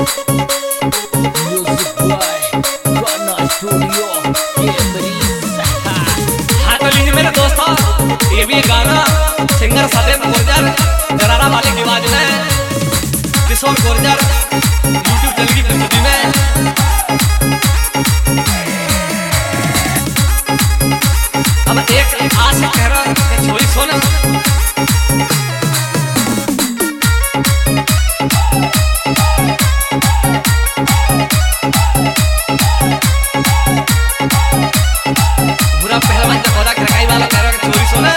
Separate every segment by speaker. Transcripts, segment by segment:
Speaker 1: Music boy गाना studio
Speaker 2: हाँ तो लीजिए मेरे दोस्तों, ये भी गाना सिंगर सत्येंद्र गुर्जर जरारा वाले की आवाज में किशोर गुर्जर यूट्यूब चैनल की प्रस्तुति में। अब एक आशिक कह रहा है छोरी सोना पहलवान चकोरा खरकाई वाला कह रहा है छोरी सोना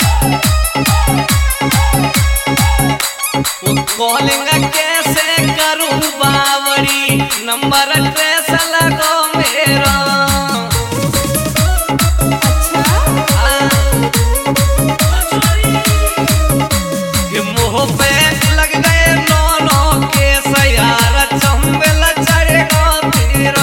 Speaker 2: वो कॉलिंग कैसे करूं बावड़ी नंबर ट्रेस लगो मेरा। ये मुंह पे लग गए नौनो के सयारा चंबल चढ़ेगा तेरा।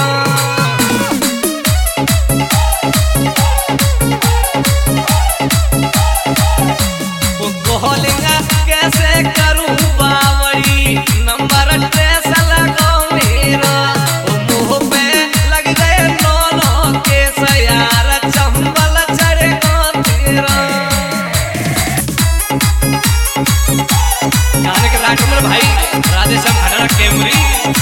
Speaker 2: कैसे करूं बावड़ी नंबर ट्रेस लगो मेरा। मुंह पे लग गए दोनों के सयारा चंबल चढ़ेगा तेरा। गाने के राइटर भाई राधेश्याम खटारा केमरी।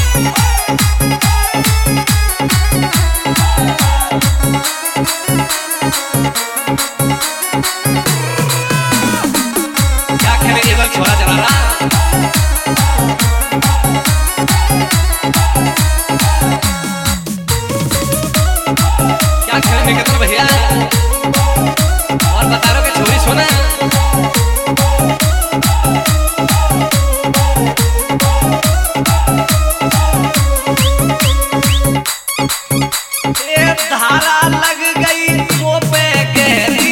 Speaker 2: छोरा चला रहा क्या खेलने के तो भैया और बता रहा कि छोरी सोना ये धारा लग गई वो पे गहरी।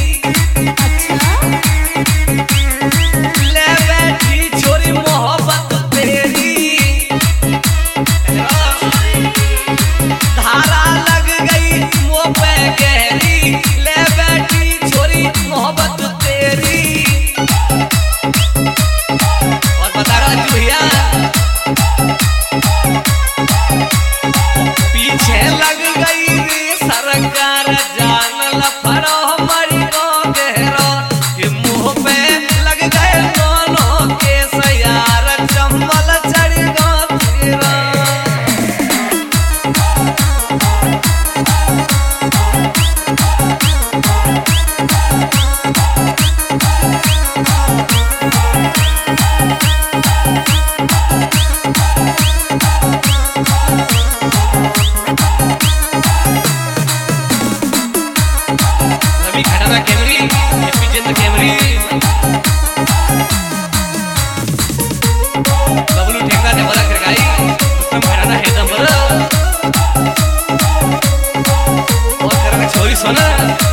Speaker 2: छोरी सोना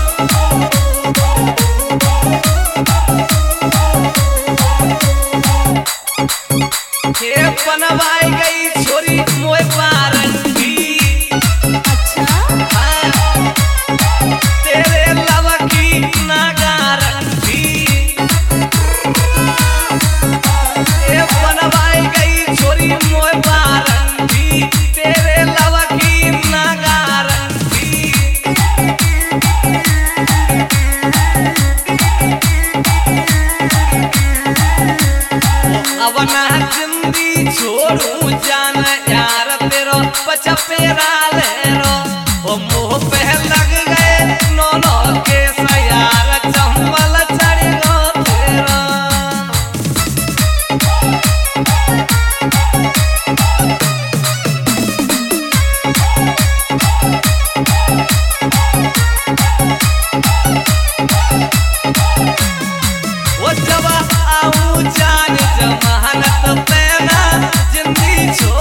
Speaker 2: ये बनवाई गई छोरी मोए पारंडी। तेरे लव की ना गारंटी। ये बनवाई गई छोरी मोए पारंडी। तेरे लव की ना गारंटी। अब ना जिंदगी छोड़ू जान यार तेरो पचपेरा ले रो। वो मुंह पे लग गए नौनो के सयारा चंबल चढ़ेगा तेरा। वो जब आऊं जान जमानत पे ना जिंदगी छोड़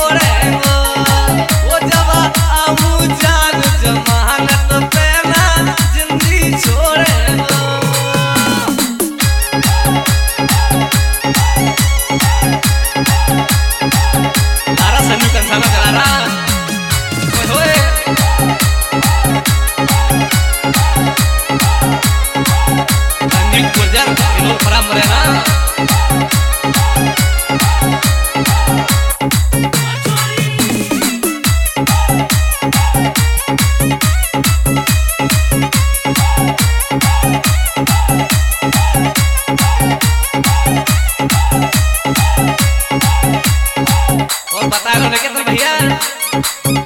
Speaker 2: लगे तो भैया